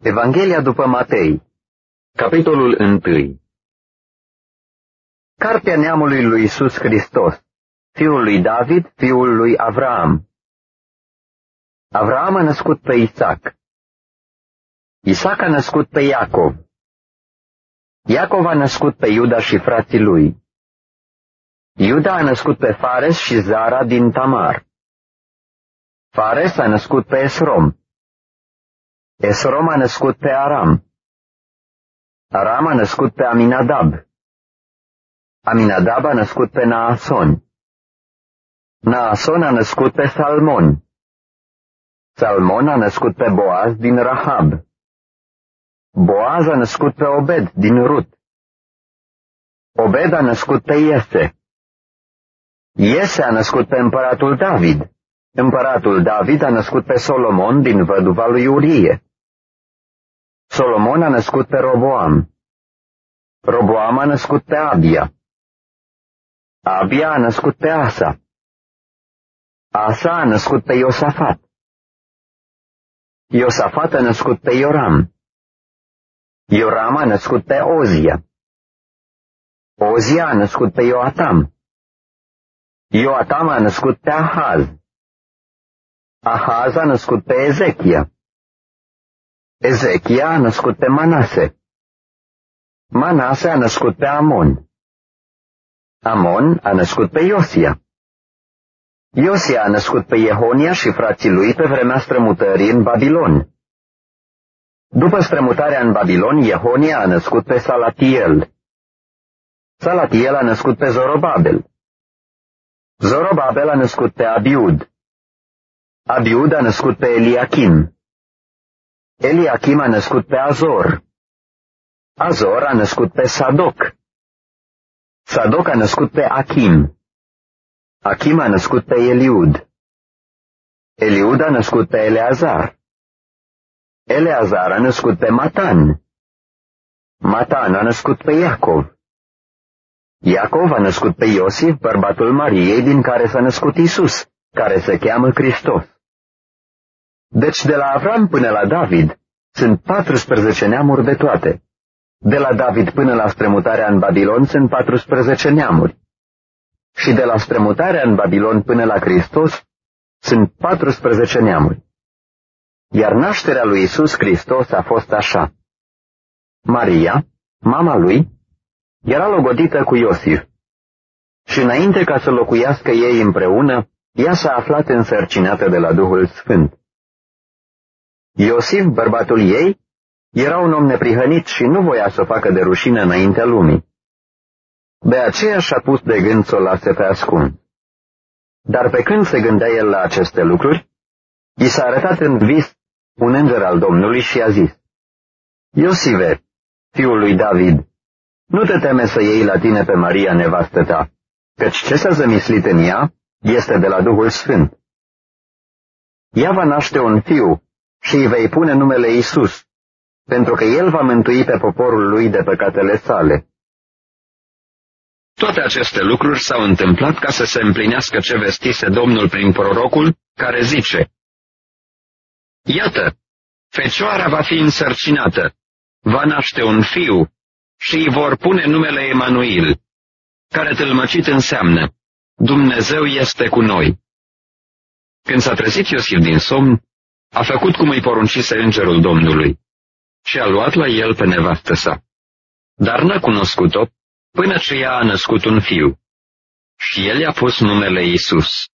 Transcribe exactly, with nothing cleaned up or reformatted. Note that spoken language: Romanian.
Evanghelia după Matei, capitolul unu. Cartea neamului lui Iisus Hristos, fiul lui David, fiul lui Avraam. Avraam a născut pe Isaac. Isaac a născut pe Iacov. Iacov a născut pe Iuda și frații lui. Iuda a născut pe Fares și Zara din Tamar. Fares a născut pe Esrom. Esrom a născut pe Aram. Aram a născut pe Aminadab. Aminadab a născut pe Naason. Naason a născut pe Salmon. Salmon a născut pe Boaz din Rahab. Boaz a născut pe Obed din Rut. Obed a născut pe Iese. Iese a născut pe împăratul David. Împăratul David a născut pe Solomon din văduva lui Urie. Solomon a născut pe Roboam. Roboam a născut pe Abia. Abia a născut pe Asa. Asa a născut pe Iosafat. Iosafat a născut pe Ioram. Ioram a născut pe Ozia. Ozia a născut pe Ioatam. Ioatam a născut pe Ahaz. Ahaz a născut pe Ezechia. Ezechia a născut pe Manase. Manase a născut pe Amon. Amon a născut pe Iosia. Iosia a născut pe Jehonia și frații lui pe vremea strămutării în Babilon. După strămutarea în Babilon, Jehonia a născut pe Salatiel. Salatiel a născut pe Zorobabel. Zorobabel a născut pe Abiud. Abiud a născut pe Eliachim. Eliachim a născut pe Azor. Azor a născut pe Sadoc. Sadoc a născut pe Achim. Achim a născut pe Eliud. Eliud a născut pe Eleazar. Eleazar a născut pe Matan. Matan a născut pe Iacov. Iacov a născut pe Iosif, bărbatul Mariei, din care s-a născut Isus, care se cheamă Hristos. Deci de la Avram până la David sunt patrusprezece neamuri de toate. De la David până la strămutarea în Babilon sunt patrusprezece neamuri. Și de la strămutarea în Babilon până la Hristos sunt patrusprezece neamuri. Iar nașterea lui Isus Hristos a fost așa. Maria, mama lui, era logodită cu Iosif. Și înainte ca să locuiască ei împreună, ea s-a aflat însărcinată de la Duhul Sfânt. Iosif, bărbatul ei, era un om neprihănit și nu voia să o facă de rușine înaintea lumii. De aceea și-a pus de gând să o lase pe ascuns. Dar pe când se gândea el la aceste lucruri, i s-a arătat în vis un înger al Domnului și i-a zis: Iosive, fiul lui David, nu te teme să iei la tine pe Maria, nevastă ta, căci ce s-a zămislit în ea este de la Duhul Sfânt. Ea va naște un fiu și îi vei pune numele Iisus, pentru că el va mântui pe poporul lui de păcatele sale. Toate aceste lucruri s-au întâmplat ca să se împlinească ce vestise Domnul prin prorocul, care zice: Iată, fecioara va fi însărcinată, va naște un fiu și îi vor pune numele Emanuil, care tâlmăcit înseamnă: Dumnezeu este cu noi. Când s-a trezit Iosif din somn, a făcut cum îi poruncise îngerul Domnului și a luat la el pe nevastă sa. Dar n-a cunoscut-o până ce ea a născut un fiu și el i-a pus numele Iisus.